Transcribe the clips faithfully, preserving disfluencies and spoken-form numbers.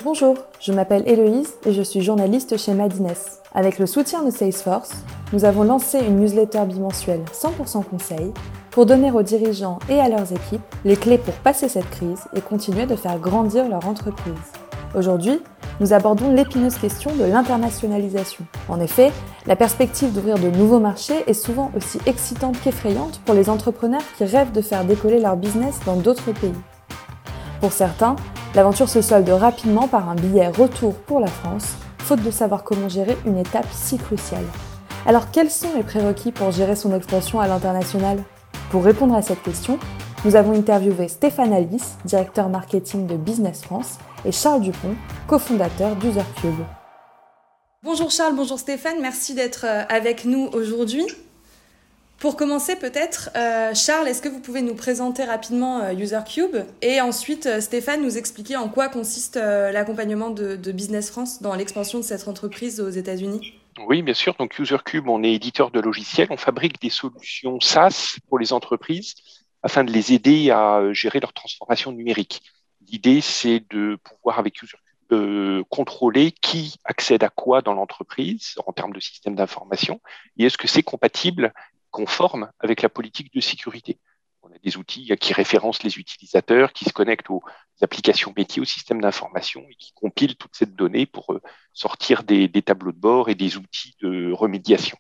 Bonjour, je m'appelle Héloïse et je suis journaliste chez Madines. Avec le soutien de Salesforce, nous avons lancé une newsletter bimensuelle cent pour cent conseil pour donner aux dirigeants et à leurs équipes les clés pour passer cette crise et continuer de faire grandir leur entreprise. Aujourd'hui, nous abordons l'épineuse question de l'internationalisation. En effet, la perspective d'ouvrir de nouveaux marchés est souvent aussi excitante qu'effrayante pour les entrepreneurs qui rêvent de faire décoller leur business dans d'autres pays. Pour certains, l'aventure se solde rapidement par un billet retour pour la France, faute de savoir comment gérer une étape si cruciale. Alors quels sont les prérequis pour gérer son expansion à l'international ? Pour répondre à cette question, nous avons interviewé Stéphane Alice, directeur marketing de Business France, et Charles Dupont, cofondateur d'UserCube. Bonjour Charles, bonjour Stéphane, merci d'être avec nous aujourd'hui. Pour commencer peut-être, euh, Charles, est-ce que vous pouvez nous présenter rapidement euh, UserCube et ensuite euh, Stéphane nous expliquer en quoi consiste euh, l'accompagnement de, de Business France dans l'expansion de cette entreprise aux États-Unis ? Oui, bien sûr. Donc UserCube, on est éditeur de logiciels, on fabrique des solutions SaaS pour les entreprises afin de les aider à gérer leur transformation numérique. L'idée, c'est de pouvoir avec UserCube euh, contrôler qui accède à quoi dans l'entreprise en termes de système d'information et est-ce que c'est compatible, conforme avec la politique de sécurité. On a des outils qui référencent les utilisateurs, qui se connectent aux applications métiers, aux systèmes d'information et qui compilent toute cette donnée pour sortir des, des tableaux de bord et des outils de remédiation.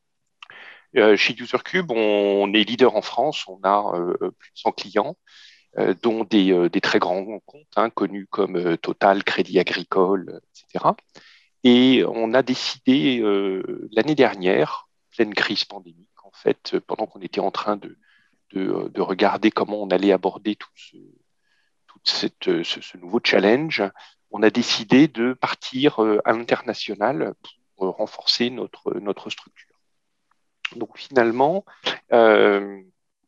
Euh, chez UserCube, on est leader en France, on a euh, plus de cent clients, euh, dont des, euh, des très grands comptes, hein, connus comme euh, Total, Crédit Agricole, et cetera. Et on a décidé euh, l'année dernière, pleine crise pandémique, en fait, pendant qu'on était en train de De, de regarder comment on allait aborder tout, ce, tout cette, ce, ce nouveau challenge, on a décidé de partir à l'international pour renforcer notre, notre structure. Donc finalement, euh,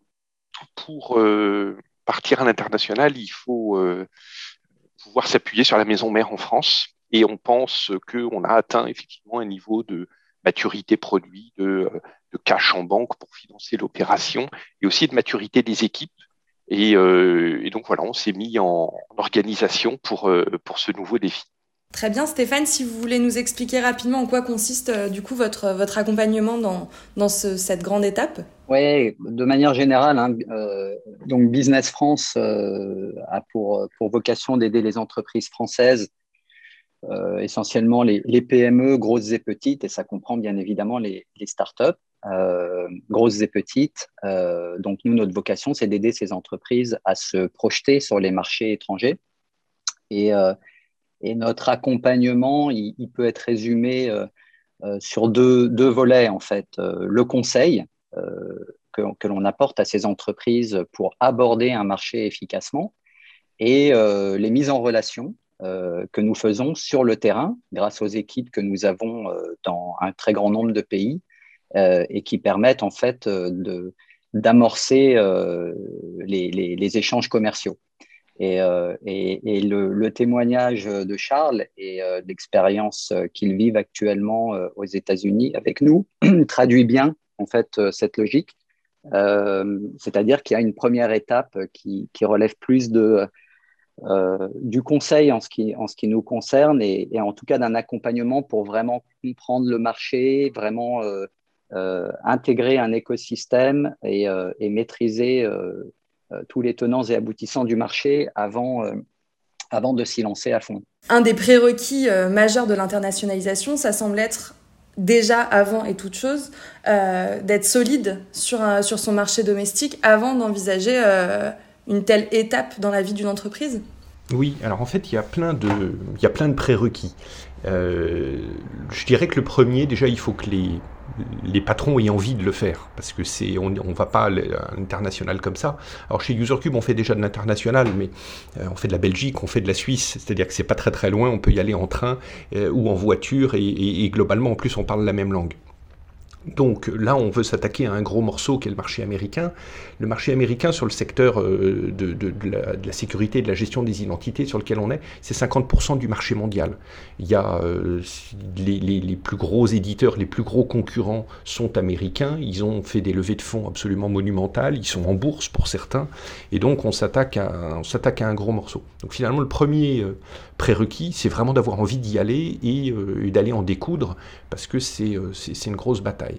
pour euh, partir à l'international, il faut euh, pouvoir s'appuyer sur la maison mère en France et on pense qu'on a atteint effectivement un niveau de maturité produit, de, de cash en banque pour financer l'opération et aussi de maturité des équipes. Et, euh, et donc voilà, on s'est mis en, en organisation pour, euh, pour ce nouveau défi. Très bien, Stéphane, si vous voulez nous expliquer rapidement en quoi consiste euh, du coup votre, votre accompagnement dans, dans ce, cette grande étape. Oui, de manière générale, hein, euh, donc Business France euh, a pour, pour vocation d'aider les entreprises françaises, euh, essentiellement les, les P M E, grosses et petites, et ça comprend bien évidemment les, les startups, euh, grosses et petites. Euh, donc nous, notre vocation, c'est d'aider ces entreprises à se projeter sur les marchés étrangers. Et, euh, et notre accompagnement, il, il peut être résumé euh, euh, sur deux, deux volets, en fait. Euh, le conseil euh, que, que l'on apporte à ces entreprises pour aborder un marché efficacement et euh, les mises en relation euh, que nous faisons sur le terrain grâce aux équipes que nous avons euh, dans un très grand nombre de pays euh, et qui permettent en fait euh, de, d'amorcer euh, les, les, les échanges commerciaux. Et, euh, et, et le, le témoignage de Charles et euh, l'expérience qu'ils vivent actuellement euh, aux États-Unis avec nous traduit bien en fait euh, cette logique. Euh, c'est-à-dire qu'il y a une première étape qui, qui relève plus de, euh, du conseil en ce, qui, en ce qui nous concerne et, et en tout cas d'un accompagnement pour vraiment comprendre le marché, vraiment euh, euh, intégrer un écosystème et, euh, et maîtriser euh, euh, tous les tenants et aboutissants du marché avant, euh, avant de s'y lancer à fond. Un des prérequis euh, majeurs de l'internationalisation, ça semble être déjà avant et toute chose, euh, d'être solide sur, un, sur son marché domestique avant d'envisager euh, une telle étape dans la vie d'une entreprise ? Oui, alors en fait, il y a plein de, il y a plein de prérequis. Euh, je dirais que le premier, déjà, il faut que les, les patrons aient envie de le faire, parce que c'est, on ne va pas à l'international comme ça. Alors chez UserCube, on fait déjà de l'international, mais euh, on fait de la Belgique, on fait de la Suisse, c'est-à-dire que c'est pas très très loin, on peut y aller en train euh, ou en voiture, et, et, et globalement, en plus, on parle la même langue. Donc là, on veut s'attaquer à un gros morceau qui est le marché américain. Le marché américain sur le secteur de, de, de, la, de la sécurité et de la gestion des identités sur lequel on est, c'est cinquante pour cent du marché mondial. Il y a euh, les, les, les plus gros éditeurs, les plus gros concurrents sont américains. Ils ont fait des levées de fonds absolument monumentales. Ils sont en bourse pour certains. Et donc, on s'attaque à, on s'attaque à un gros morceau. Donc finalement, le premier euh, prérequis, c'est vraiment d'avoir envie d'y aller et, euh, et d'aller en découdre parce que c'est, euh, c'est, c'est une grosse bataille.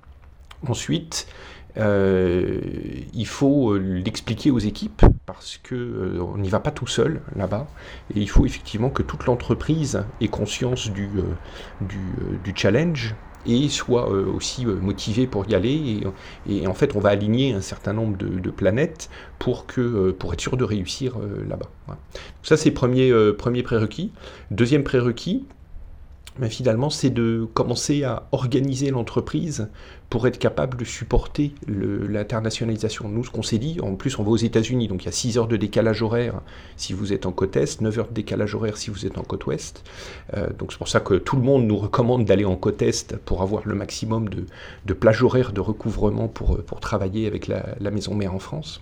Ensuite, euh, il faut l'expliquer aux équipes parce qu'on euh, n'y va pas tout seul là-bas et il faut effectivement que toute l'entreprise ait conscience du, euh, du, euh, du challenge et soit euh, aussi euh, motivée pour y aller et, et en fait on va aligner un certain nombre de, de planètes pour, que, euh, pour être sûr de réussir euh, là-bas. Voilà. Ça c'est le premier, euh, premier prérequis. Deuxième prérequis, mais finalement, c'est de commencer à organiser l'entreprise pour être capable de supporter le, l'internationalisation. Nous, ce qu'on s'est dit, en plus, on va aux États-Unis, donc il y a six heures de décalage horaire si vous êtes en côte Est, neuf heures de décalage horaire si vous êtes en côte Ouest. Euh, donc c'est pour ça que tout le monde nous recommande d'aller en côte Est pour avoir le maximum de, de plage horaire de recouvrement pour, pour travailler avec la, la maison mère en France.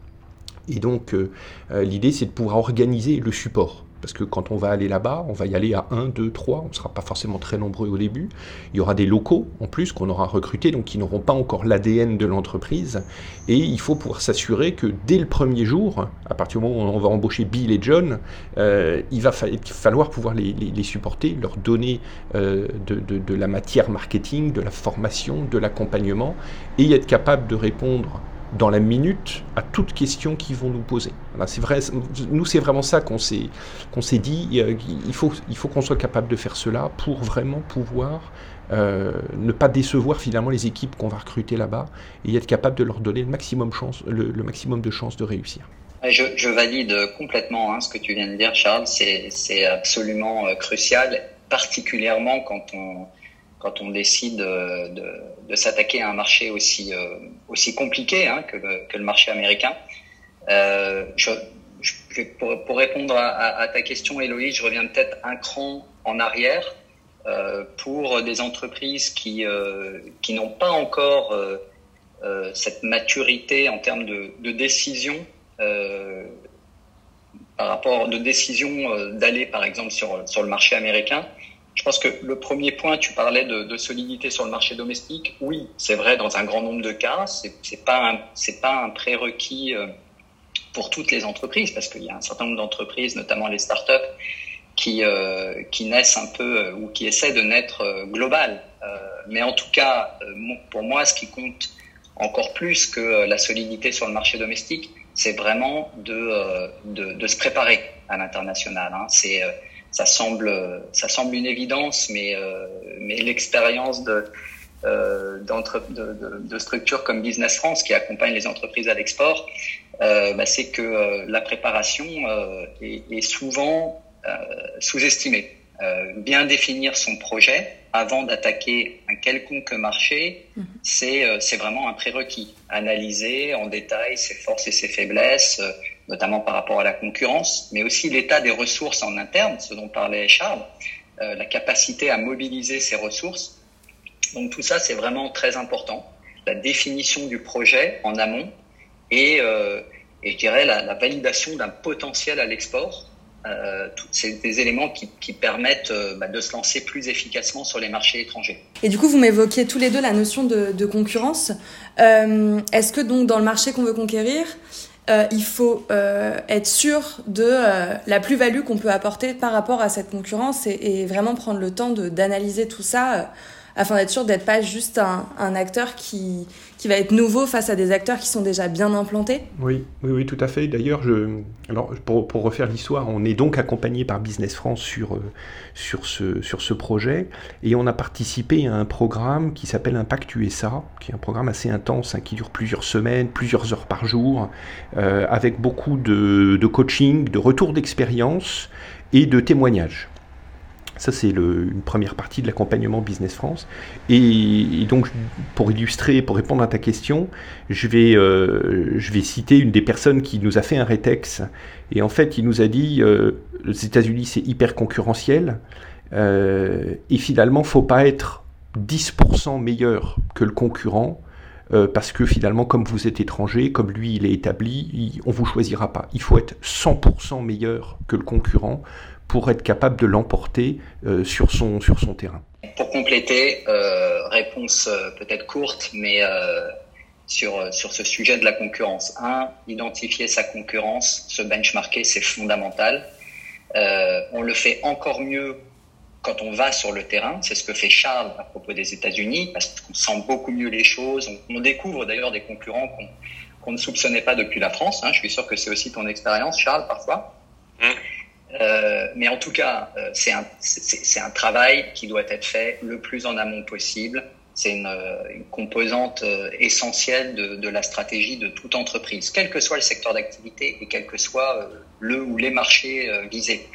Et donc, euh, l'idée, c'est de pouvoir organiser le support. Parce que quand on va aller là-bas, on va y aller à un, deux, trois, on ne sera pas forcément très nombreux au début. Il y aura des locaux en plus qu'on aura recrutés, donc qui n'auront pas encore l'A D N de l'entreprise. Et il faut pouvoir s'assurer que dès le premier jour, à partir du moment où on va embaucher Bill et John, euh, il va fa- falloir pouvoir les, les, les supporter, leur donner euh, de, de, de la matière marketing, de la formation, de l'accompagnement, et être capable de répondre dans la minute à toutes questions qu'ils vont nous poser. Voilà, c'est vrai, nous c'est vraiment ça qu'on s'est, qu'on s'est dit, il faut, il faut qu'on soit capable de faire cela pour vraiment pouvoir euh, ne pas décevoir finalement les équipes qu'on va recruter là-bas et être capable de leur donner le maximum, chance, le, le maximum de chances de réussir. Je, je valide complètement hein, ce que tu viens de dire, Charles, c'est, c'est absolument euh, crucial, particulièrement quand on quand on décide de, de, de s'attaquer à un marché aussi, euh, aussi compliqué hein, que, le, que le marché américain. Euh, je, je, pour, pour répondre à, à, à ta question, Héloïse, je reviens peut-être un cran en arrière euh, pour des entreprises qui, euh, qui n'ont pas encore euh, euh, cette maturité en termes de, de décision, euh, par rapport de décision euh, d'aller par exemple sur, sur le marché américain. Je pense que le premier point, tu parlais de, de solidité sur le marché domestique. Oui, c'est vrai dans un grand nombre de cas. C'est, c'est pas un, c'est pas un prérequis pour toutes les entreprises parce qu'il y a un certain nombre d'entreprises, notamment les startups, qui euh, qui naissent un peu ou qui essaient de naître euh, globales. Euh, mais en tout cas, euh, pour moi, ce qui compte encore plus que la solidité sur le marché domestique, c'est vraiment de euh, de, de se préparer à l'international. Hein. C'est euh, Ça semble, ça semble une évidence, mais, euh, mais l'expérience de, euh, d'entre, de, de, de structures comme Business France, qui accompagnent les entreprises à l'export, euh, bah, c'est que euh, la préparation euh, est, est souvent euh, sous-estimée. Euh, bien définir son projet avant d'attaquer un quelconque marché, mmh. c'est, euh, c'est vraiment un prérequis. Analyser en détail ses forces et ses faiblesses, euh, notamment par rapport à la concurrence, mais aussi l'état des ressources en interne, ce dont parlait Charles, euh, la capacité à mobiliser ces ressources. Donc tout ça, c'est vraiment très important. La définition du projet en amont et, euh, et je dirais la, la validation d'un potentiel à l'export. Euh, c'est des éléments qui, qui permettent euh, bah, de se lancer plus efficacement sur les marchés étrangers. Et du coup, vous m'évoquiez tous les deux la notion de, de concurrence. Euh, est-ce que donc dans le marché qu'on veut conquérir, Euh, il faut euh, être sûr de euh, la plus-value qu'on peut apporter par rapport à cette concurrence et, et vraiment prendre le temps de, d'analyser tout ça euh, afin d'être sûr d'être pas juste un, un acteur qui, qui va être nouveau face à des acteurs qui sont déjà bien implantés. Oui, oui, oui, tout à fait. D'ailleurs, je, alors pour, pour refaire l'histoire, on est donc accompagné par Business France sur, sur, ce, sur ce projet et on a participé à un programme qui s'appelle Impact U S A, qui est un programme assez intense hein, qui dure plusieurs semaines, plusieurs heures par jour, euh, avec beaucoup de, de coaching, de retour d'expérience et de témoignages. Ça, c'est le, une première partie de l'accompagnement Business France. Et, et donc, pour illustrer, pour répondre à ta question, je vais, euh, je vais citer une des personnes qui nous a fait un rétex. Et en fait, il nous a dit, euh, les États-Unis, c'est hyper concurrentiel. Euh, et finalement, il ne faut pas être dix pour cent meilleur que le concurrent, euh, parce que finalement, comme vous êtes étranger, comme lui il est établi, il, on ne vous choisira pas. Il faut être cent pour cent meilleur que le concurrent pour être capable de l'emporter euh, sur son, sur son terrain. Pour compléter, euh, réponse euh, peut-être courte, mais euh, sur, sur ce sujet de la concurrence. Un, identifier sa concurrence, se benchmarker, c'est fondamental. Euh, on le fait encore mieux quand on va sur le terrain. C'est ce que fait Charles à propos des États-Unis, parce qu'on sent beaucoup mieux les choses. On, on découvre d'ailleurs des concurrents qu'on, qu'on ne soupçonnait pas depuis la France. Hein. Je suis sûr que c'est aussi ton expérience, Charles, parfois. Mmh. Euh, mais en tout cas, euh, c'est, un, c'est, c'est un travail qui doit être fait le plus en amont possible. C'est une, une composante euh, essentielle de, de la stratégie de toute entreprise, quel que soit le secteur d'activité et quel que soit euh, le ou les marchés euh, visés.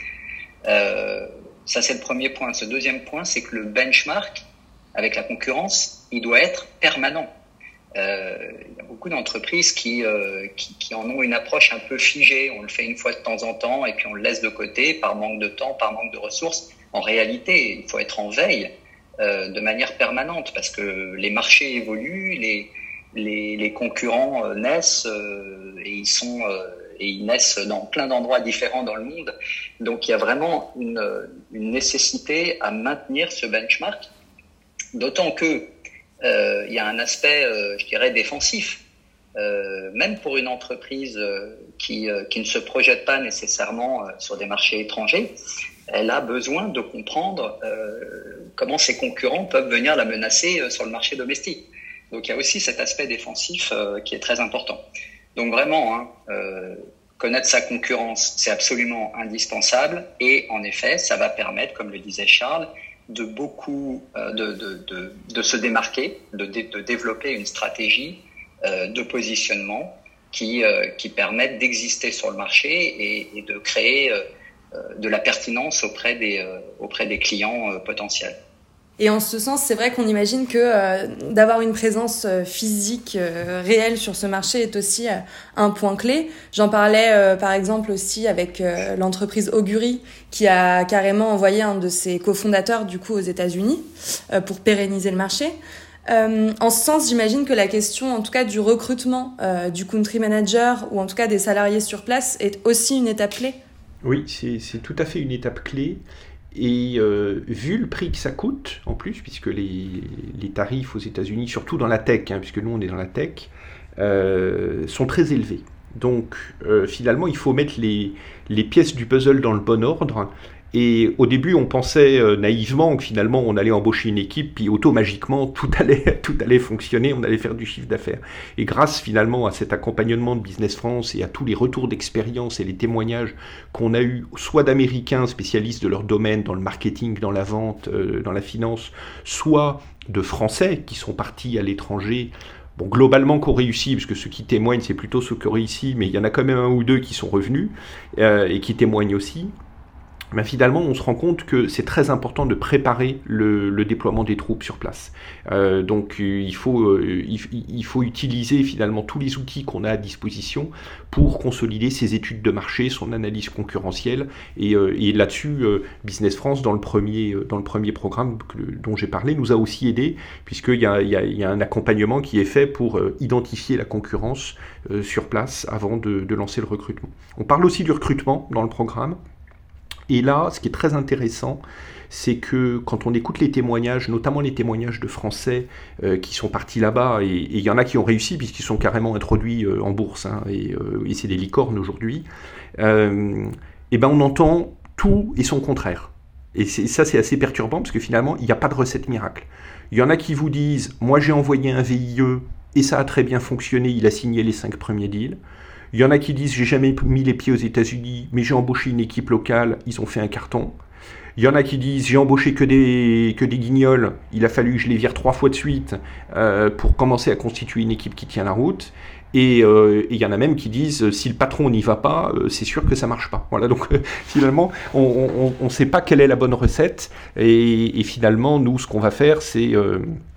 Euh, ça, c'est le premier point. Ce deuxième point, c'est que le benchmark avec la concurrence, il doit être permanent. Euh, il y a beaucoup d'entreprises qui, euh, qui, qui en ont une approche un peu figée. On le fait une fois de temps en temps et puis on le laisse de côté par manque de temps, par manque de ressources. En réalité, il faut être en veille euh, de manière permanente parce que les marchés évoluent, les, les, les concurrents euh, naissent euh, et ils sont euh, et ils naissent dans plein d'endroits différents dans le monde. Donc il y a vraiment une, une nécessité à maintenir ce benchmark, d'autant que Euh, il y a un aspect, euh, je dirais, défensif. Euh, même pour une entreprise euh, qui, euh, qui ne se projette pas nécessairement euh, sur des marchés étrangers, elle a besoin de comprendre euh, comment ses concurrents peuvent venir la menacer euh, sur le marché domestique. Donc il y a aussi cet aspect défensif euh, qui est très important. Donc vraiment, hein, euh, connaître sa concurrence, c'est absolument indispensable. Et en effet, ça va permettre, comme le disait Charles, de beaucoup euh, de, de, de, de se démarquer, de, de développer une stratégie euh, de positionnement qui, euh, qui permette d'exister sur le marché et, et de créer euh, de la pertinence auprès des, euh, auprès des clients euh, potentiels. Et en ce sens, c'est vrai qu'on imagine que euh, d'avoir une présence euh, physique euh, réelle sur ce marché est aussi euh, un point clé. J'en parlais euh, par exemple aussi avec euh, l'entreprise Augury qui a carrément envoyé un de ses cofondateurs du coup aux États-Unis euh, pour pérenniser le marché. Euh, en ce sens, j'imagine que la question, en tout cas du recrutement euh, du country manager ou en tout cas des salariés sur place est aussi une étape clé. Oui, c'est, c'est tout à fait une étape clé. Et euh, vu le prix que ça coûte, en plus, puisque les, les tarifs aux États-Unis, surtout dans la tech, hein, puisque nous on est dans la tech, euh, sont très élevés. Donc euh, finalement, il faut mettre les, les pièces du puzzle dans le bon ordre. Et au début, on pensait euh, naïvement que finalement, on allait embaucher une équipe, puis automatiquement, tout allait, tout allait fonctionner, on allait faire du chiffre d'affaires. Et grâce finalement à cet accompagnement de Business France et à tous les retours d'expérience et les témoignages qu'on a eus, soit d'Américains spécialistes de leur domaine, dans le marketing, dans la vente, euh, dans la finance, soit de Français qui sont partis à l'étranger, bon, globalement qu'on réussit, parce que ceux qui témoignent, c'est plutôt ceux qui ont réussi, mais il y en a quand même un ou deux qui sont revenus euh, et qui témoignent aussi. Mais finalement, on se rend compte que c'est très important de préparer le, le déploiement des troupes sur place. Euh, donc, il faut, euh, il, il faut utiliser finalement tous les outils qu'on a à disposition pour consolider ses études de marché, son analyse concurrentielle. Et, euh, et là-dessus, euh, Business France, dans le premier, dans le premier programme que, dont j'ai parlé, nous a aussi aidé, puisqu'il y a, il y a, il y a un accompagnement qui est fait pour euh, identifier la concurrence euh, sur place avant de, de lancer le recrutement. On parle aussi du recrutement dans le programme. Et là, ce qui est très intéressant, c'est que quand on écoute les témoignages, notamment les témoignages de Français euh, qui sont partis là-bas, et il y en a qui ont réussi puisqu'ils sont carrément introduits euh, en bourse, hein, et, euh, et c'est des licornes aujourd'hui, euh, et ben on entend tout et son contraire. Et c'est, ça, c'est assez perturbant parce que finalement, il n'y a pas de recette miracle. Il y en a qui vous disent « Moi, j'ai envoyé un V I E et ça a très bien fonctionné, il a signé les cinq premiers deals ». Il y en a qui disent « J'ai jamais mis les pieds aux États-Unis, mais j'ai embauché une équipe locale, ils ont fait un carton ». Il y en a qui disent « J'ai embauché que des, que des guignols, il a fallu que je les vire trois fois de suite euh, pour commencer à constituer une équipe qui tient la route ». Et, euh, et il y en a même qui disent « Si le patron n'y va pas, euh, c'est sûr que ça marche pas ». Voilà, donc euh, finalement, on ne sait pas quelle est la bonne recette. Et, et finalement, nous, ce qu'on va faire, c'est... Euh,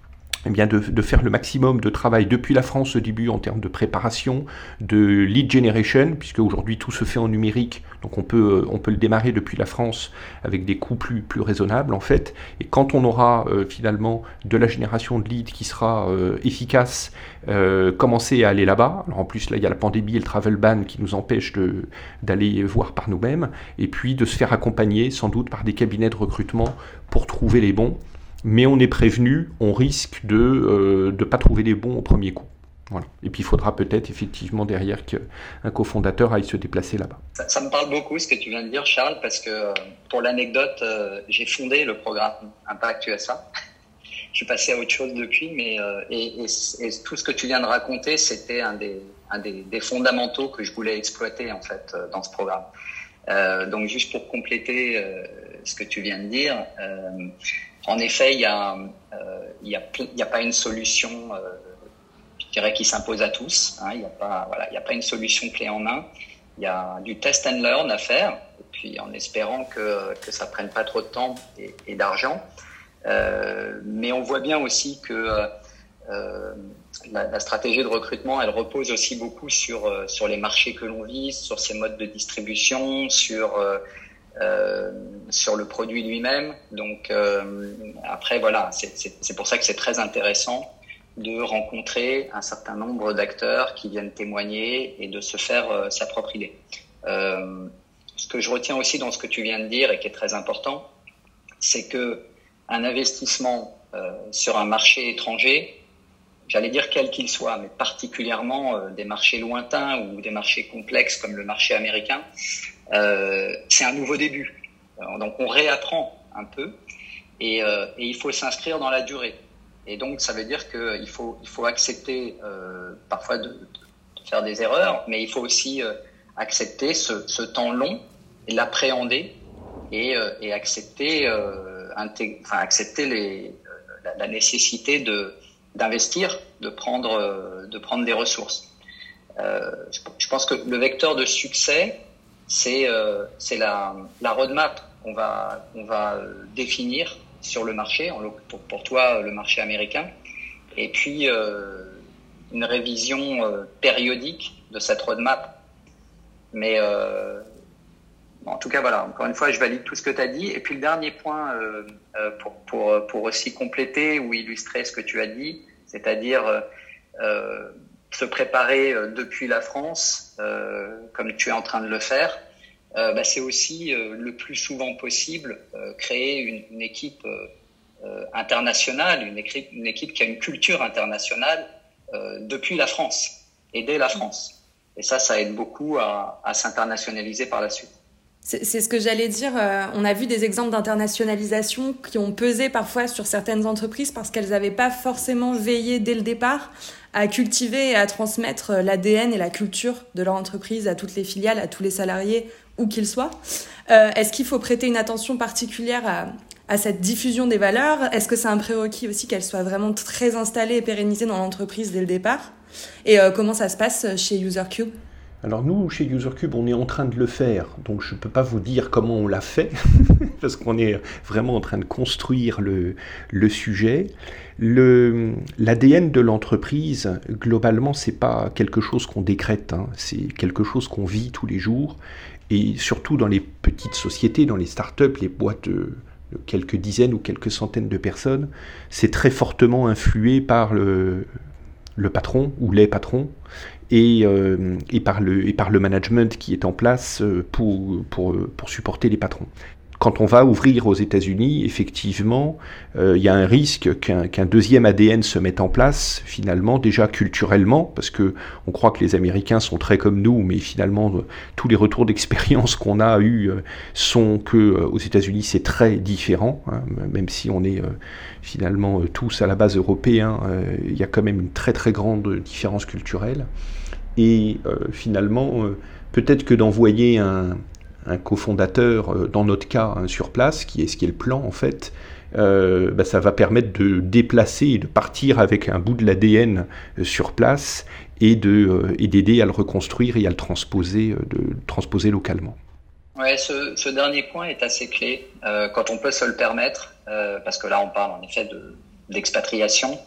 eh bien de, de faire le maximum de travail depuis la France au début en termes de préparation, de lead generation, puisque aujourd'hui tout se fait en numérique, donc on peut, on peut le démarrer depuis la France avec des coûts plus, plus raisonnables en fait. Et quand on aura euh, finalement de la génération de leads qui sera euh, efficace, euh, commencer à aller là-bas. Alors en plus là il y a la pandémie et le travel ban qui nous empêchent de, d'aller voir par nous-mêmes, et puis de se faire accompagner sans doute par des cabinets de recrutement pour trouver les bons. Mais on est prévenu, on risque de ne euh, pas trouver les bons au premier coup. Voilà. Et puis il faudra peut-être effectivement derrière qu'un cofondateur aille se déplacer là-bas. Ça, ça me parle beaucoup ce que tu viens de dire, Charles, parce que pour l'anecdote, euh, j'ai fondé le programme Impact U S A. Je suis passé à autre chose depuis, mais euh, et, et, et tout ce que tu viens de raconter, c'était un des, un des, des fondamentaux que je voulais exploiter en fait dans ce programme. Euh, donc juste pour compléter euh, ce que tu viens de dire. Euh, En effet, il y a, euh, il y a, il y a pas une solution, euh, je dirais, qui s'impose à tous. Hein. Il y a pas, voilà, il y a pas une solution clé en main. Il y a du test and learn à faire, et puis en espérant que que ça prenne pas trop de temps et, et d'argent. Euh, mais on voit bien aussi que euh, la, la stratégie de recrutement, elle repose aussi beaucoup sur sur les marchés que l'on vise, sur ses modes de distribution, sur euh, Euh, sur le produit lui-même. Donc euh, après voilà, c'est, c'est, c'est pour ça que c'est très intéressant de rencontrer un certain nombre d'acteurs qui viennent témoigner et de se faire euh, sa propre idée. Euh, ce que je retiens aussi dans ce que tu viens de dire et qui est très important, c'est que un investissement euh, sur un marché étranger, j'allais dire quel qu'il soit, mais particulièrement euh, des marchés lointains ou des marchés complexes comme le marché américain, Euh, c'est un nouveau début. Alors, donc on réapprend un peu et, euh, et il faut s'inscrire dans la durée. Et donc ça veut dire que il faut il faut accepter euh, parfois de, de faire des erreurs, mais il faut aussi euh, accepter ce, ce temps long et l'appréhender et, euh, et accepter euh, intég- enfin accepter les euh, la, la nécessité de d'investir, de prendre euh, de prendre des ressources. Euh, je, je pense que le vecteur de succès, c'est euh, c'est la la roadmap qu'on va qu'on va définir sur le marché, en pour, pour toi le marché américain, et puis euh, une révision euh, périodique de cette roadmap. Mais euh, en tout cas voilà, encore une fois je valide tout ce que tu as dit. Et puis le dernier point euh, euh, pour pour pour aussi compléter ou illustrer ce que tu as dit, c'est-à-dire euh, euh, se préparer depuis la France, euh, comme tu es en train de le faire, euh, bah c'est aussi euh, le plus souvent possible euh, créer une, une équipe euh, internationale, une équipe, une équipe qui a une culture internationale euh, depuis la France et dès la France. Et ça, ça aide beaucoup à, à s'internationaliser par la suite. C'est, c'est ce que j'allais dire. Euh, on a vu des exemples d'internationalisation qui ont pesé parfois sur certaines entreprises parce qu'elles n'avaient pas forcément veillé dès le départ à cultiver et à transmettre l'A D N et la culture de leur entreprise à toutes les filiales, à tous les salariés, où qu'ils soient. Euh, est-ce qu'il faut prêter une attention particulière à, à cette diffusion des valeurs ? Est-ce que c'est un prérequis aussi qu'elle soit vraiment très installée et pérennisée dans l'entreprise dès le départ ? Et euh, comment ça se passe chez UserCube ? Alors nous, chez UserCube, on est en train de le faire, donc je ne peux pas vous dire comment on l'a fait, parce qu'on est vraiment en train de construire le, le sujet. Le, l'A D N de l'entreprise, globalement, ce n'est pas quelque chose qu'on décrète, hein, c'est quelque chose qu'on vit tous les jours, et surtout dans les petites sociétés, dans les startups, les boîtes de, de quelques dizaines ou quelques centaines de personnes, c'est très fortement influé par le, le patron ou les patrons, Et, euh, et, par le, et par le management qui est en place pour, pour, pour supporter les patrons. Quand on va ouvrir aux États-Unis, effectivement, euh, il y a un risque qu'un, qu'un deuxième A D N se mette en place, finalement, déjà culturellement, parce que on croit que les Américains sont très comme nous, mais finalement, euh, tous les retours d'expérience qu'on a eus euh, sont que euh, aux États-Unis, c'est très différent, hein, même si on est euh, finalement euh, tous à la base européens, euh, il y a quand même une très très grande différence culturelle. Et euh, finalement, euh, peut-être que d'envoyer un, un cofondateur, euh, dans notre cas, hein, sur place, qui est ce qui est le plan en fait, euh, bah, ça va permettre de déplacer et de partir avec un bout de l'A D N euh, sur place et, de, euh, et d'aider à le reconstruire et à le transposer, euh, de, de transposer localement. Ouais, ce, ce dernier point est assez clé euh, quand on peut se le permettre, euh, parce que là on parle en effet de, d'expatriation.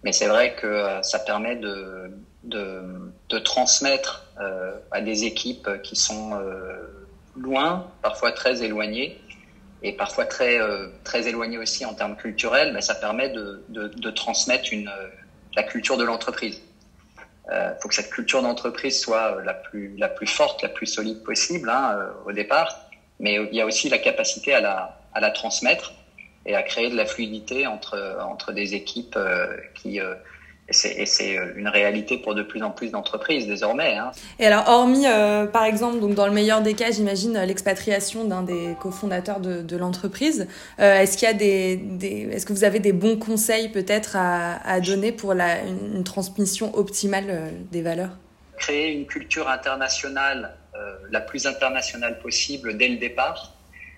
Mais c'est vrai que euh, ça permet de, de, de transmettre euh, à des équipes qui sont euh, loin, parfois très éloignées, et parfois très, euh, très éloignées aussi en termes culturels, mais ça permet de, de, de transmettre une, la culture de l'entreprise. Il euh, faut que cette culture d'entreprise soit la plus, la plus forte, la plus solide possible hein, euh, au départ, mais il y a aussi la capacité à la, à la transmettre et à créer de la fluidité entre, entre des équipes euh, qui... Euh, Et c'est, et c'est une réalité pour de plus en plus d'entreprises désormais. Hein. Et alors, hormis, euh, par exemple, donc dans le meilleur des cas, j'imagine l'expatriation d'un des cofondateurs de, de l'entreprise, euh, est-ce qu'il y a des, des, est-ce que vous avez des bons conseils peut-être à, à donner pour la, une, une transmission optimale euh, des valeurs ? Créer une culture internationale, euh, la plus internationale possible dès le départ,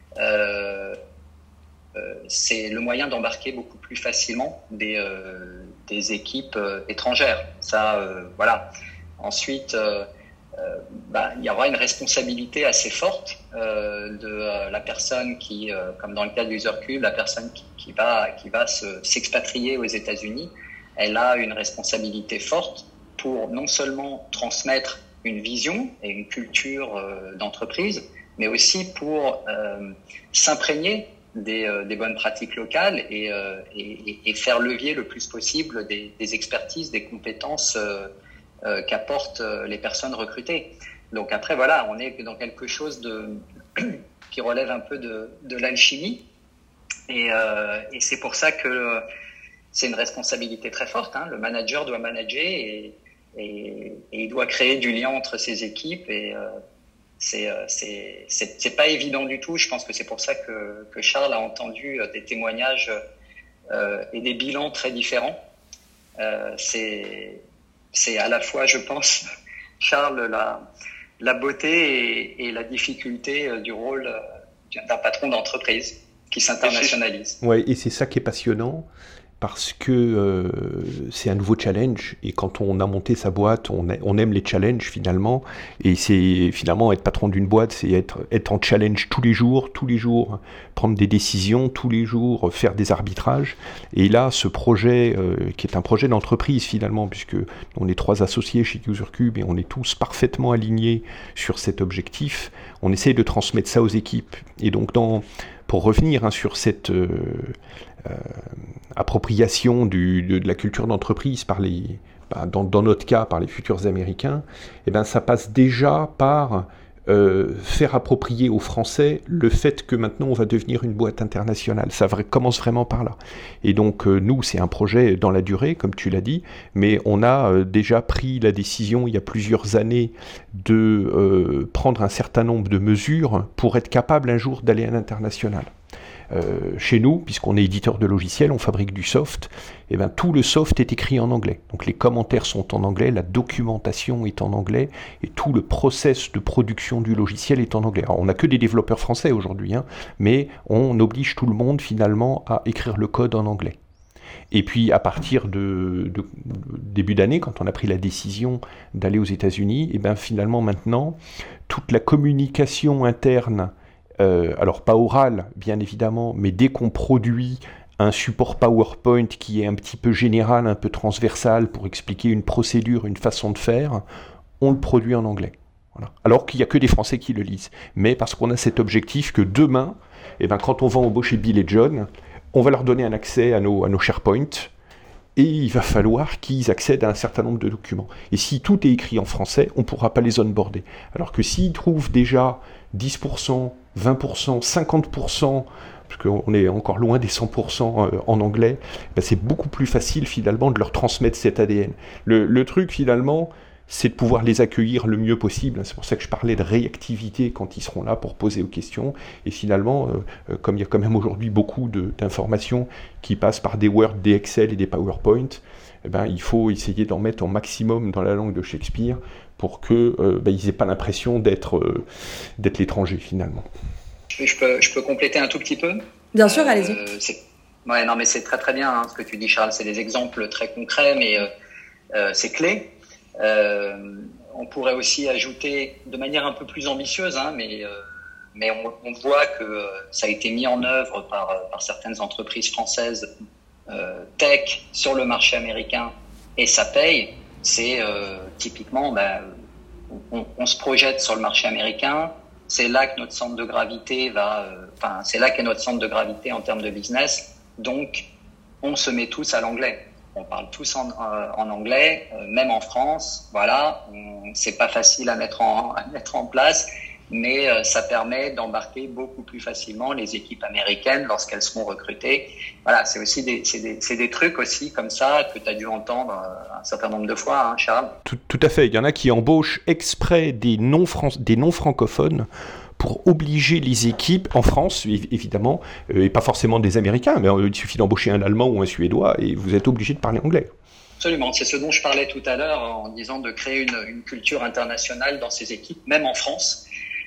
euh, euh, c'est le moyen d'embarquer beaucoup plus facilement des euh, des équipes euh, étrangères. Ça, euh, voilà. Ensuite, euh, euh, bah, il y aura une responsabilité assez forte euh, de euh, la personne qui, euh, comme dans le cas de UserCube, la personne qui, qui va, qui va se, s'expatrier aux États-Unis, elle a une responsabilité forte pour non seulement transmettre une vision et une culture euh, d'entreprise, mais aussi pour euh, s'imprégner Des, euh, des bonnes pratiques locales et, euh, et, et faire levier le plus possible des, des expertises, des compétences euh, euh, qu'apportent euh, les personnes recrutées. Donc après, voilà, on est dans quelque chose de, qui relève un peu de, de l'alchimie et, euh, et c'est pour ça que c'est une responsabilité très forte. Hein. Le manager doit manager et, et, et il doit créer du lien entre ses équipes et euh, C'est, c'est, c'est, c'est pas évident du tout. Je pense que c'est pour ça que, que Charles a entendu des témoignages euh, et des bilans très différents. Euh, c'est, c'est à la fois, je pense, Charles, la, la beauté et, et la difficulté du rôle d'un patron d'entreprise qui s'internationalise. Ouais, et c'est ça qui est passionnant. Parce que euh, c'est un nouveau challenge et quand on a monté sa boîte, on, a, on aime les challenges finalement et c'est finalement être patron d'une boîte, c'est être, être en challenge tous les jours, tous les jours, prendre des décisions, tous les jours, faire des arbitrages. Et là, ce projet euh, qui est un projet d'entreprise finalement, puisque on est trois associés chez UserCube et on est tous parfaitement alignés sur cet objectif, on essaye de transmettre ça aux équipes. Et donc dans... Pour revenir hein, sur cette euh, euh, appropriation du, de, de la culture d'entreprise par les, bah, dans, dans notre cas, par les futurs Américains, eh ben, ça passe déjà par euh, faire approprier aux Français le fait que maintenant on va devenir une boîte internationale. Ça vrai, commence vraiment par là. Et donc euh, nous, c'est un projet dans la durée, comme tu l'as dit, mais on a euh, déjà pris la décision il y a plusieurs années de euh, prendre un certain nombre de mesures pour être capable un jour d'aller à l'international. Euh, chez nous, puisqu'on est éditeur de logiciels, on fabrique du soft, et ben, tout le soft est écrit en anglais. Donc les commentaires sont en anglais, la documentation est en anglais, et tout le process de production du logiciel est en anglais. Alors, on n'a que des développeurs français aujourd'hui, hein, mais on oblige tout le monde finalement à écrire le code en anglais. Et puis à partir de, de, de début d'année, quand on a pris la décision d'aller aux États-Unis, et ben, finalement maintenant, toute la communication interne, Euh, alors pas oral, bien évidemment, mais dès qu'on produit un support PowerPoint qui est un petit peu général, un peu transversal pour expliquer une procédure, une façon de faire, on le produit en anglais. Voilà. Alors qu'il n'y a que des Français qui le lisent. Mais parce qu'on a cet objectif que demain, eh ben, quand on va embaucher Bill et John, on va leur donner un accès à nos, à nos SharePoint et il va falloir qu'ils accèdent à un certain nombre de documents. Et si tout est écrit en français, on ne pourra pas les onboarder. Alors que s'ils trouvent déjà dix pour cent, vingt pour cent, cinquante pour cent, parce qu'on est encore loin des cent pour cent en anglais, ben c'est beaucoup plus facile finalement de leur transmettre cet A D N. Le, le truc finalement, c'est de pouvoir les accueillir le mieux possible. C'est pour ça que je parlais de réactivité quand ils seront là pour poser aux questions. Et finalement, euh, comme il y a quand même aujourd'hui beaucoup de, d'informations qui passent par des Word, des Excel et des PowerPoint, eh ben, il faut essayer d'en mettre au maximum dans la langue de Shakespeare pour qu'ils euh, ben, n'aient pas l'impression d'être, euh, d'être l'étranger finalement. Je peux, je peux compléter un tout petit peu ? Bien sûr, euh, allez-y. C'est, ouais, non, mais c'est très très bien hein, ce que tu dis, Charles. C'est des exemples très concrets, mais euh, euh, c'est clé. Euh, on pourrait aussi ajouter de manière un peu plus ambitieuse, hein, mais, euh, mais on, on voit que euh, ça a été mis en œuvre par, par certaines entreprises françaises euh, tech sur le marché américain et ça paye, c'est euh, typiquement, ben, on, on se projette sur le marché américain. C'est là que notre centre de gravité va, euh, enfin, c'est là qu'est notre centre de gravité en termes de business. Donc, on se met tous à l'anglais. On parle tous en, euh, en anglais, euh, même en France. Voilà, on, c'est pas facile à mettre en, à mettre en place, mais euh, ça permet d'embarquer beaucoup plus facilement les équipes américaines lorsqu'elles seront recrutées. Voilà, c'est aussi des, c'est des, c'est des trucs aussi comme ça que tu as dû entendre euh, un certain nombre de fois, hein, Charles. Tout, tout à fait. Il y en a qui embauchent exprès des non-fran- des non-francophones pour obliger les équipes, en France évidemment, euh, et pas forcément des Américains, mais il suffit d'embaucher un Allemand ou un Suédois et vous êtes obligé de parler anglais. Absolument, c'est ce dont je parlais tout à l'heure en disant de créer une, une culture internationale dans ces équipes, même en France.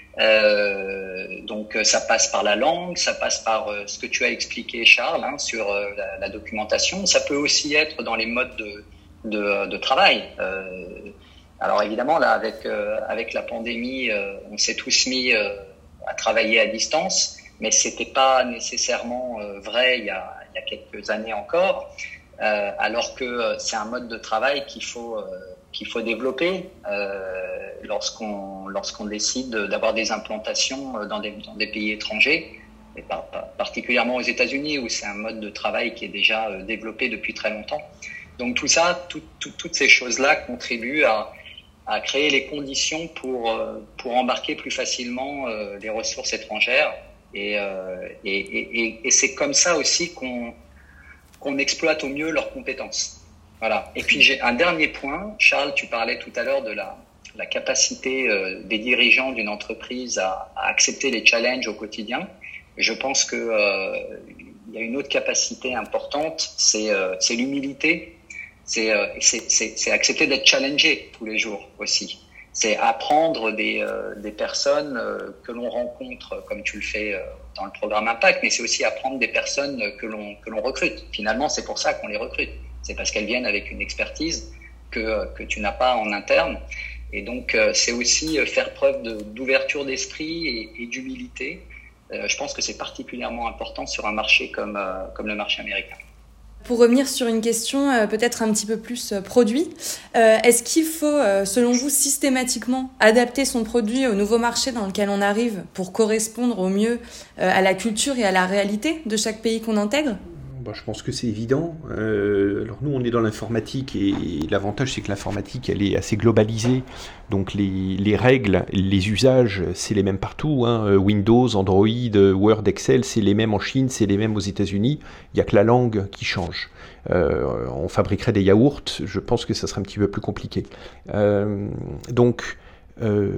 Euh, donc ça passe par la langue, ça passe par euh, ce que tu as expliqué, Charles, hein, sur euh, la, la documentation. Ça peut aussi être dans les modes de, de, de travail. Euh, Alors évidemment, là, avec euh, avec la pandémie, euh, on s'est tous mis euh, à travailler à distance, mais c'était pas nécessairement euh, vrai il y a il y a quelques années encore. Euh, alors que euh, c'est un mode de travail qu'il faut euh, qu'il faut développer euh, lorsqu'on lorsqu'on décide d'avoir des implantations dans des dans des pays étrangers, et par, par, particulièrement aux États-Unis où c'est un mode de travail qui est déjà euh, développé depuis très longtemps. Donc tout ça, tout, tout, toutes ces choses-là contribuent à à créer les conditions pour pour embarquer plus facilement euh, les ressources étrangères et, euh, et et et c'est comme ça aussi qu'on qu'on exploite au mieux leurs compétences. Voilà. Et puis j'ai un dernier point, Charles, tu parlais tout à l'heure de la la capacité euh, des dirigeants d'une entreprise à, à accepter les challenges au quotidien. Je pense que euh, il y a une autre capacité importante, c'est euh, c'est l'humilité. C'est, euh, c'est, c'est, c'est accepter d'être challengé tous les jours aussi. C'est apprendre des, euh, des personnes euh, que l'on rencontre, comme tu le fais euh, dans le programme Impact, mais c'est aussi apprendre des personnes que l'on, que l'on recrute. Finalement, c'est pour ça qu'on les recrute. C'est parce qu'elles viennent avec une expertise que, que tu n'as pas en interne. Et donc, euh, c'est aussi faire preuve de, d'ouverture d'esprit et, et d'humilité. Euh, je pense que c'est particulièrement important sur un marché comme, euh, comme le marché américain. Pour revenir sur une question euh, peut-être un petit peu plus euh, produit, euh, est-ce qu'il faut, euh, selon vous, systématiquement adapter son produit au nouveau marché dans lequel on arrive pour correspondre au mieux euh, à la culture et à la réalité de chaque pays qu'on intègre ? Bah, je pense que c'est évident. Euh, alors nous, on est dans l'informatique et l'avantage, c'est que l'informatique, elle est assez globalisée. Donc les, les règles, les usages, c'est les mêmes partout. Hein. Windows, Android, Word, Excel, c'est les mêmes en Chine, c'est les mêmes aux États-Unis. Il n'y a que la langue qui change. Euh, on fabriquerait des yaourts, je pense que ça serait un petit peu plus compliqué. Euh, donc, euh,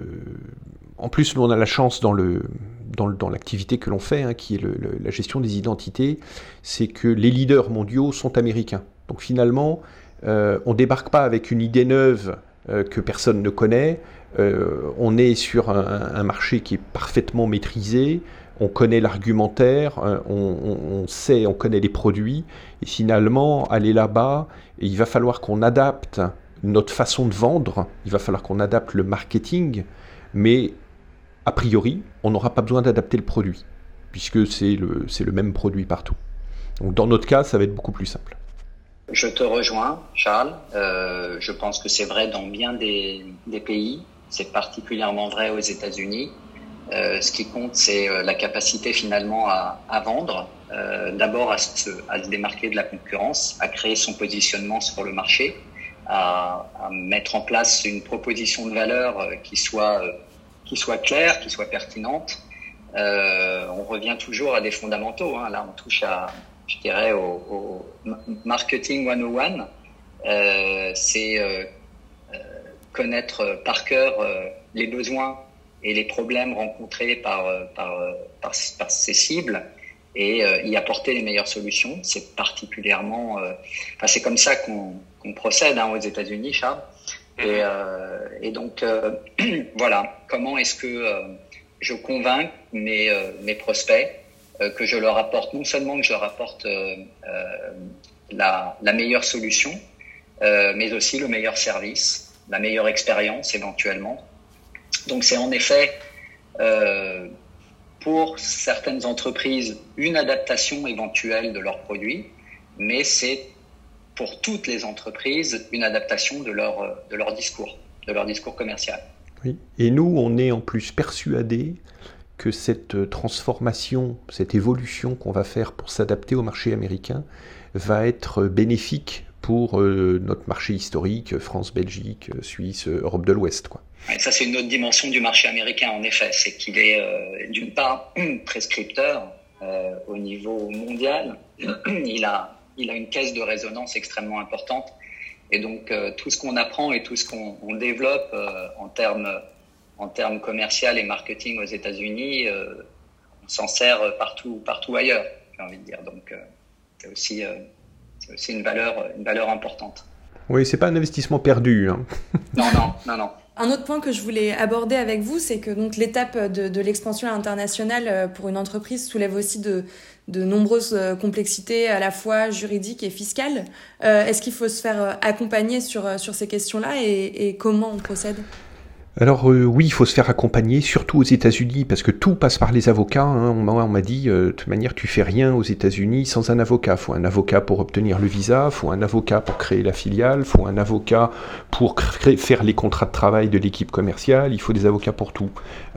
en plus, nous, on a la chance dans le... Dans, dans l'activité que l'on fait, hein, qui est le, le, la gestion des identités, c'est que les leaders mondiaux sont américains. Donc finalement, euh, on ne débarque pas avec une idée neuve euh, que personne ne connaît, euh, on est sur un, un marché qui est parfaitement maîtrisé, on connaît l'argumentaire, euh, on, on, on sait, on connaît les produits, et finalement, aller là-bas, il va falloir qu'on adapte notre façon de vendre, il va falloir qu'on adapte le marketing, mais a priori, on n'aura pas besoin d'adapter le produit, puisque c'est le, c'est le même produit partout. Donc dans notre cas, ça va être beaucoup plus simple. Je te rejoins, Charles. Euh, je pense que c'est vrai dans bien des, des pays. C'est particulièrement vrai aux États-Unis. Euh, ce qui compte, c'est la capacité finalement à, à vendre. Euh, d'abord à se, à se démarquer de la concurrence, à créer son positionnement sur le marché, à, à mettre en place une proposition de valeur qui soit qui soit claire, qui soit pertinente. Euh, on revient toujours à des fondamentaux. Hein. Là, on touche à, je dirais, au, au marketing cent un. Euh, c'est euh, connaître par cœur euh, les besoins et les problèmes rencontrés par par par, par ces cibles et euh, y apporter les meilleures solutions. C'est particulièrement, euh, enfin, c'est comme ça qu'on qu'on procède hein, aux États-Unis, Charles. Et, euh, et donc euh, voilà, comment est-ce que euh, je convainc mes, euh, mes prospects euh, que je leur apporte, non seulement que je leur apporte euh, euh, la, la meilleure solution, euh, mais aussi le meilleur service, la meilleure expérience éventuellement. Donc c'est en effet euh, pour certaines entreprises une adaptation éventuelle de leurs produits, mais c'est pour toutes les entreprises une adaptation de leur, de leur discours, de leur discours commercial. Oui. Et nous, on est en plus persuadés que cette transformation, cette évolution qu'on va faire pour s'adapter au marché américain va être bénéfique pour euh, notre marché historique, France, Belgique, Suisse, Europe de l'Ouest, quoi. Et ça, c'est une autre dimension du marché américain, en effet. C'est qu'il est, euh, d'une part, prescripteur euh, au niveau mondial. Il a, il a une caisse de résonance extrêmement importante. Et donc, euh, tout ce qu'on apprend et tout ce qu'on on développe euh, en termes en termes commercial et marketing aux États-Unis, euh, on s'en sert partout, partout ailleurs, j'ai envie de dire. Donc, euh, c'est aussi, euh, c'est aussi une valeur, une valeur importante. Oui, c'est pas un investissement perdu, hein. Non, non, non, non. Un autre point que je voulais aborder avec vous, c'est que donc l'étape de, de l'expansion internationale pour une entreprise soulève aussi de, de nombreuses complexités à la fois juridiques et fiscales. Euh, est-ce qu'il faut se faire accompagner sur, sur ces questions-là et, et comment on procède ? Alors euh, oui, il faut se faire accompagner, surtout aux États-Unis, parce que tout passe par les avocats, hein. On, on m'a dit, euh, de toute manière, tu fais rien aux États-Unis sans un avocat. Il faut un avocat pour obtenir le visa, il faut un avocat pour créer la filiale, il faut un avocat pour créer, faire les contrats de travail de l'équipe commerciale, il faut des avocats pour tout.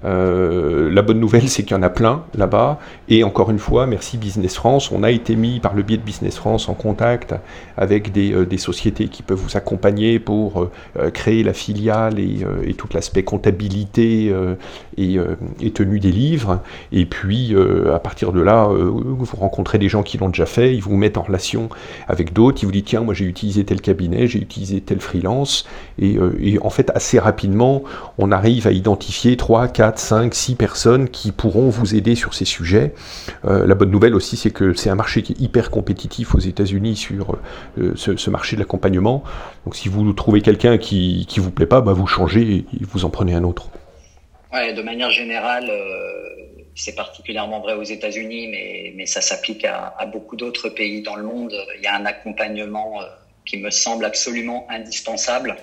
Euh, la bonne nouvelle, c'est qu'il y en a plein là-bas, et encore une fois, merci Business France, on a été mis par le biais de Business France en contact avec des, euh, des sociétés qui peuvent vous accompagner pour euh, créer la filiale et, euh, et toute la l'aspect comptabilité euh, et, euh, et tenue des livres, et puis euh, à partir de là, euh, vous rencontrez des gens qui l'ont déjà fait, ils vous mettent en relation avec d'autres, ils vous disent tiens, moi j'ai utilisé tel cabinet, j'ai utilisé tel freelance, et, euh, et en fait assez rapidement, on arrive à identifier trois, quatre, cinq, six personnes qui pourront vous aider sur ces sujets. Euh, la bonne nouvelle aussi, c'est que c'est un marché qui est hyper compétitif aux États-Unis sur euh, ce, ce marché de l'accompagnement, donc si vous trouvez quelqu'un qui qui vous plaît pas, bah, vous changez et vous en prenez un autre. Ouais, de manière générale, euh, c'est particulièrement vrai aux États-Unis, mais, mais ça s'applique à, à beaucoup d'autres pays dans le monde. Il y a un accompagnement euh, qui me semble absolument indispensable.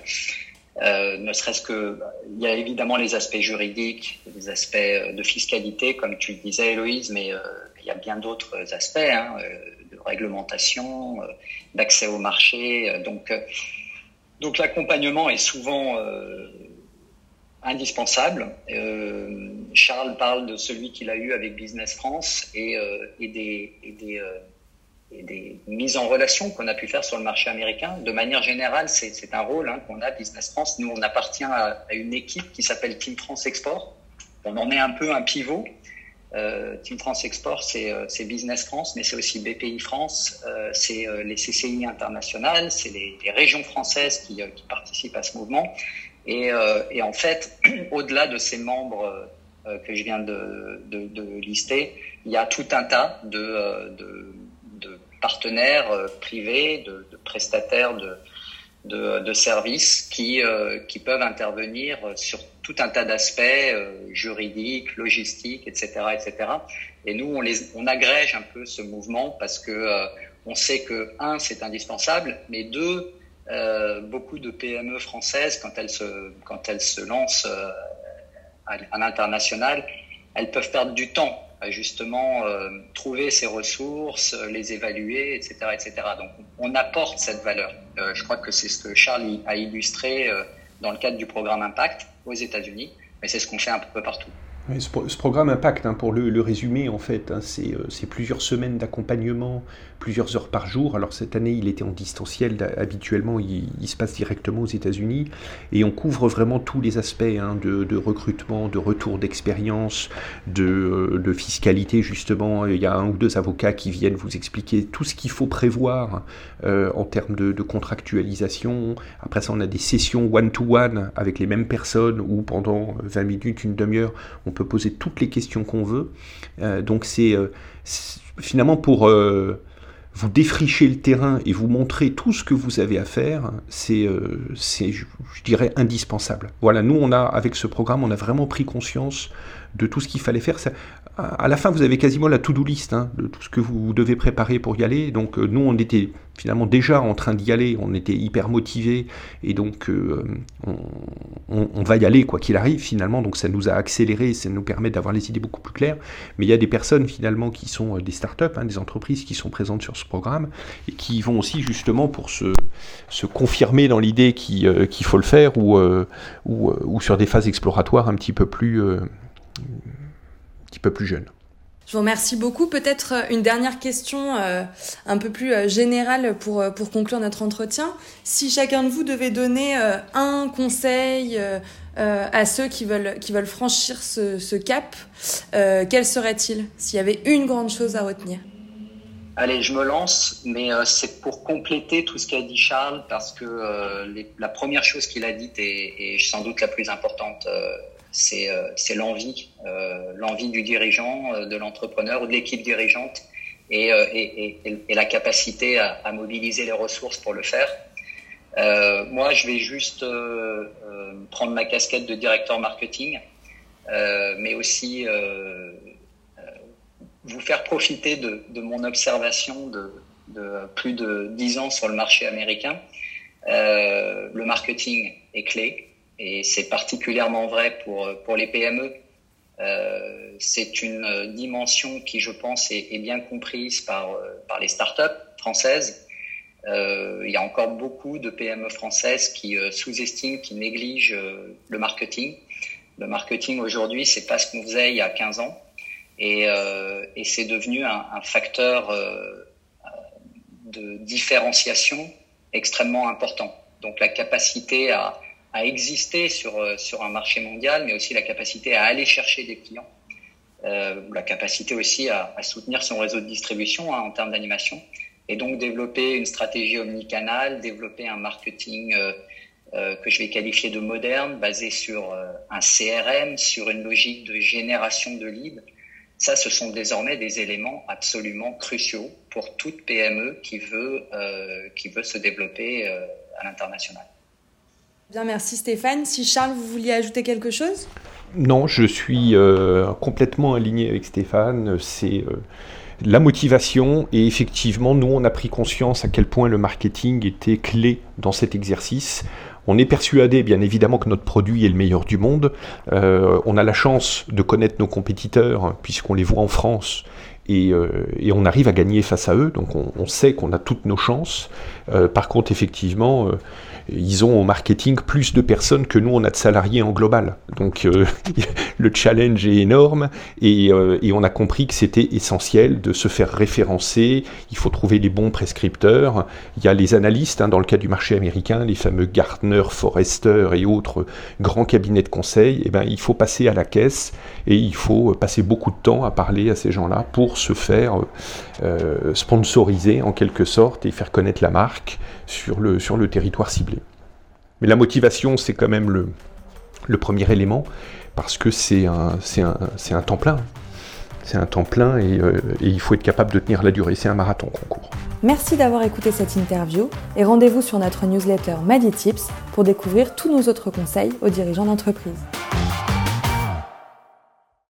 Euh, ne serait-ce que, il y a évidemment les aspects juridiques, les aspects de fiscalité, comme tu le disais, Héloïse, mais euh, il y a bien d'autres aspects, hein, de réglementation, d'accès au marché. Donc, euh, donc l'accompagnement est souvent euh, indispensable. Euh, Charles parle de celui qu'il a eu avec Business France et, euh, et, des, et, des, euh, et des mises en relation qu'on a pu faire sur le marché américain. De manière générale, c'est, c'est un rôle hein, qu'on a, Business France. Nous, on appartient à, à une équipe qui s'appelle Team France Export. On en est un peu un pivot. Euh, Team France Export, c'est, euh, c'est Business France, mais c'est aussi B P I France, euh, c'est euh, les C C I internationales, c'est les, les régions françaises qui, euh, qui participent à ce mouvement. Et, euh, et en fait, au-delà de ces membres euh, que je viens de, de, de lister, il y a tout un tas de, euh, de, de partenaires euh, privés, de, de prestataires de, de, de services qui, euh, qui peuvent intervenir sur tout un tas d'aspects euh, juridiques, logistiques, et cetera, et cetera. Et nous, on les, on agrège un peu ce mouvement parce que euh, on sait que un, c'est indispensable, mais deux, Euh, beaucoup de P M E françaises, quand elles se, quand elles se lancent euh, à, à l'international, elles peuvent perdre du temps à justement euh, trouver ces ressources, les évaluer, et cetera, et cetera. Donc, on apporte cette valeur. Euh, je crois que c'est ce que Charles a illustré euh, dans le cadre du programme Impact aux États-Unis, mais c'est ce qu'on fait un peu partout. Oui, ce, pro- ce programme Impact, hein, pour le, le résumer, en fait, hein, c'est, euh, c'est plusieurs semaines d'accompagnement, plusieurs heures par jour. Alors cette année, il était en distanciel. Habituellement, il, il se passe directement aux États-Unis. Et on couvre vraiment tous les aspects hein, de, de recrutement, de retour d'expérience, de, euh, de fiscalité, justement. Il y a un ou deux avocats qui viennent vous expliquer tout ce qu'il faut prévoir euh, en termes de, de contractualisation. Après ça, on a des sessions one-to-one avec les mêmes personnes où pendant vingt minutes, une demi-heure, on peut poser toutes les questions qu'on veut. Euh, donc c'est, euh, c'est finalement pour euh, vous défricher le terrain et vous montrer tout ce que vous avez à faire, c'est, euh, c'est je, je dirais, indispensable. Voilà, nous, on a, avec ce programme, on a vraiment pris conscience de tout ce qu'il fallait faire. Ça, à la fin, vous avez quasiment la to-do list hein, de tout ce que vous devez préparer pour y aller. Donc euh, nous, on était finalement déjà en train d'y aller, on était hyper motivés, et donc euh, on, on, on va y aller quoi qu'il arrive finalement. Donc ça nous a accéléré, ça nous permet d'avoir les idées beaucoup plus claires. Mais il y a des personnes finalement qui sont des startups, hein, des entreprises qui sont présentes sur ce programme, et qui vont aussi justement pour se, se confirmer dans l'idée qu'il, euh, qu'il faut le faire, ou, euh, ou, euh, ou sur des phases exploratoires un petit peu plus... Euh, un petit peu plus jeune. Je vous remercie beaucoup. Peut-être une dernière question euh, un peu plus euh, générale pour, pour conclure notre entretien. Si chacun de vous devait donner euh, un conseil euh, euh, à ceux qui veulent, qui veulent franchir ce, ce cap, euh, quel serait-il s'il y avait une grande chose à retenir? Allez, je me lance, mais euh, c'est pour compléter tout ce qu'a dit Charles, parce que euh, les, la première chose qu'il a dite est, est sans doute la plus importante. Euh, c'est, euh, c'est l'envie, euh, l'envie du dirigeant, euh, de l'entrepreneur ou de l'équipe dirigeante, et, euh, et, et, et la capacité à, à mobiliser les ressources pour le faire. Euh, moi, je vais juste euh, euh, prendre ma casquette de directeur marketing, euh, mais aussi euh, euh, vous faire profiter de, de mon observation de, de plus de dix ans sur le marché américain. Euh, le marketing est clé. Et c'est particulièrement vrai pour pour les P M E. Euh, c'est une dimension qui, je pense, est, est bien comprise par par les startups françaises. Euh, il y a encore beaucoup de P M E françaises qui euh, sous-estiment, qui négligent euh, le marketing. Le marketing aujourd'hui, c'est pas ce qu'on faisait il y a quinze ans, et euh, et c'est devenu un, un facteur euh, de différenciation extrêmement important. Donc la capacité à à exister sur sur un marché mondial, mais aussi la capacité à aller chercher des clients, euh, la capacité aussi à, à soutenir son réseau de distribution hein, en termes d'animation, et donc développer une stratégie omnicanale, développer un marketing euh, euh, que je vais qualifier de moderne, basé sur euh, un C R M, sur une logique de génération de leads. Ça, ce sont désormais des éléments absolument cruciaux pour toute P M E qui veut euh, qui veut se développer euh, à l'international. Bien, merci Stéphane. Si Charles, vous vouliez ajouter quelque chose ? Non, je suis euh, complètement aligné avec Stéphane. C'est euh, la motivation, et effectivement, nous, on a pris conscience à quel point le marketing était clé dans cet exercice. On est persuadé, bien évidemment, que notre produit est le meilleur du monde. Euh, on a la chance de connaître nos compétiteurs, puisqu'on les voit en France, et, euh, et on arrive à gagner face à eux, donc on, on sait qu'on a toutes nos chances. Euh, par contre, effectivement... Euh, ils ont au marketing plus de personnes que nous, on a de salariés en global. Donc euh, le challenge est énorme, et, euh, et on a compris que c'était essentiel de se faire référencer. Il faut trouver les bons prescripteurs. Il y a les analystes, hein, dans le cas du marché américain, les fameux Gartner, Forrester et autres grands cabinets de conseil. Et ben, il faut passer à la caisse, et il faut passer beaucoup de temps à parler à ces gens-là pour se faire euh, sponsoriser en quelque sorte et faire connaître la marque sur le, sur le territoire ciblé. Mais la motivation, c'est quand même le, le premier élément, parce que c'est un, c'est un, c'est un temps plein. C'est un temps plein, et, euh, et il faut être capable de tenir la durée. C'est un marathon concours. Merci d'avoir écouté cette interview, et rendez-vous sur notre newsletter Madi Tips pour découvrir tous nos autres conseils aux dirigeants d'entreprise.